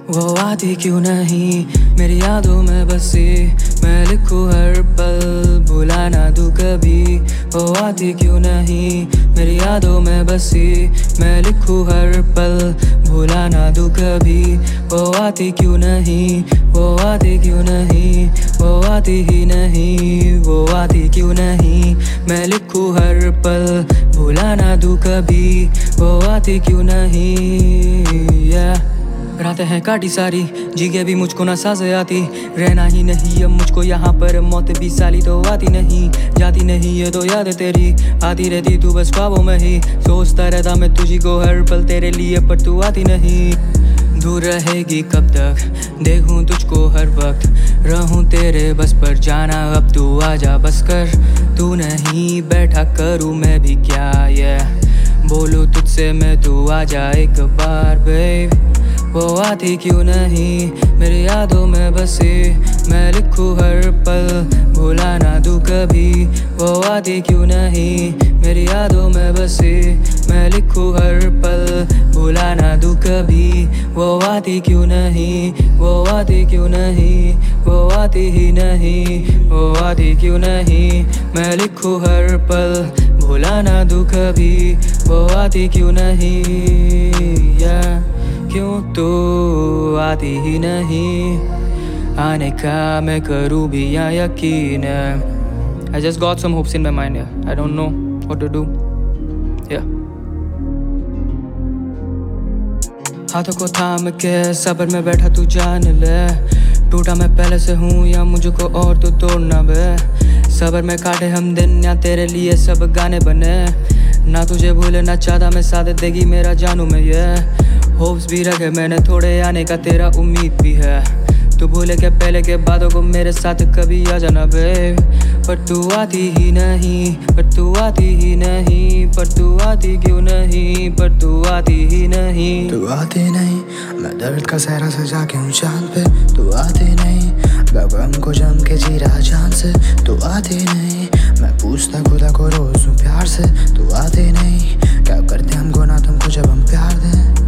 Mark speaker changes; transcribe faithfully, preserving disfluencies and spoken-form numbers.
Speaker 1: वो आती क्यों नहीं मेरी यादों में बसी, मैं लिखूं हर पल भुला ना दूं कभी। वो आती क्यों नहीं मेरी यादों में बसी, मैं लिखूं हर पल भुला ना दूं कभी। वो आती क्यों नहीं, वो आती क्यों नहीं, वो आती ही नहीं, वो आती क्यों नहीं, मैं लिखूं हर पल भुला ना दूं कभी। वो आती क्यों नहीं yeah। रातें हैं काटी सारी, जीगे भी मुझको ना साज़ें आती, रहना ही नहीं अब मुझको यहाँ पर, मौत भी साली तो आती नहीं जाती नहीं, ये तो याद है तेरी आती रहती तू बस ख्वाबों में ही। सोचता रहता मैं तुझी को हर पल तेरे लिए, पर तू आती नहीं। दूर रहेगी कब तक, देखूं तुझको हर वक्त, रहूं तेरे बस पर जाना अब तू आजा बस कर। तू नहीं बैठा करूं मैं भी क्या ये बोलूं तुझसे मैं, तू आजा एक बार बेब। वो आती क्यों नहीं मेरी यादों में बसी, मैं लिखूं हर पल भुला ना दूं कभी। वो आती क्यों नहीं मेरी यादों में बसी, मैं लिखूं हर पल भुला ना दूं कभी। वो आती क्यों नहीं, वो आती क्यों नहीं, वो आती ही नहीं, वो आती क्यों नहीं, मैं लिखूं हर पल भुला ना दूं कभी। वो आती क्यों नहीं yeah। क्यों तू आती ही नहीं, आने का मैं करूँ भी या यकीन है। I just got some hopes in my mind yeah. I don't know what to do yeah। हाथों को थाम के सब्र में बैठा तू जान ले, टूटा मैं पहले से हूँ या मुझको और तू तोड़ना बे। सब्र में काटे हम दिन या तेरे लिए सब गाने बने, ना तुझे भूले ना चाहता मैं, साथ देगी मेरा जानू में ये। होप्स भी रखे मैंने थोड़े आने का, तेरा उम्मीद भी है, तू भूले के पहले के बातों को मेरे साथ कभी आ जाना बे। पर तू आती ही नहीं, पर तू आती ही नहीं, पर तू आती क्यों नहीं, पर तू आती ही नहीं।
Speaker 2: तू आती नहीं, मैं दर्द का सहरा सजा के हूँ चांद पे। तू आती नहीं, गम को जम के जी रहा जान से। तू आती नहीं, मैं पूछता खुदा को रोज हूँ प्यार से। तू आती नहीं, क्या करते हमको ना तुमको जब हम प्यार दें।